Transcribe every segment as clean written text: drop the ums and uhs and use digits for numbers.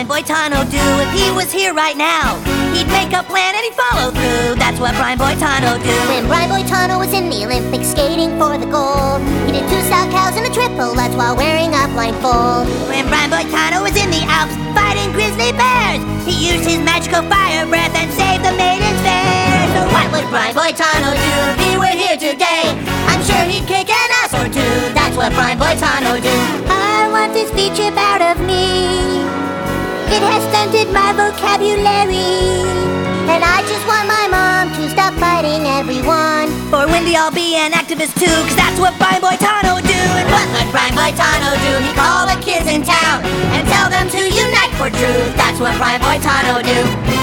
Brian Boitano do if he was here right now? He'd make a plan and he'd follow through. That's what Brian Boitano do. When Brian Boitano was in the Olympics skating for the gold, he did 2 style cows and a triple Lutz while wearing a blindfold. When Brian Boitano was in the Alps fighting grizzly bears, he used his magical fire breath and saved the maidens fair. So what would Brian Boitano do if he were here today? I'm sure he'd kick an ass or two. That's what Brian Boitano do. I want this speech out of me. It has stunted my vocabulary, and I just want my mom to stop fighting everyone. For Wendy, I'll be an activist too, cause that's what Brian Boitano do. And what would Brian Boitano do? He'd call the kids in town and tell them to unite for truth. That's what Brian Boitano do.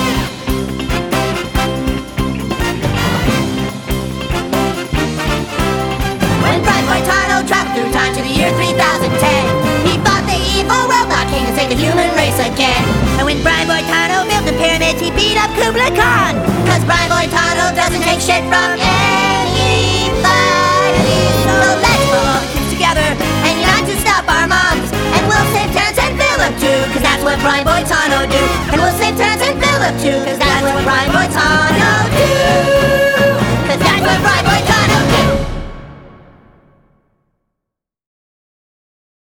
When Brian Boitano traveled through time to the year 3010, he fought the evil robot king to save the human race again. And when Brian Boitano built the pyramids, he beat up Kublai Khan. Cause Brian Boitano doesn't take shit from anybody. So let's pull all the kids together and unite to stop our moms. And we'll save Terrence and Philip too, cause that's what Brian Boitano do. And we'll save Terrence and Philip too, cause that's what Brian Boitano do.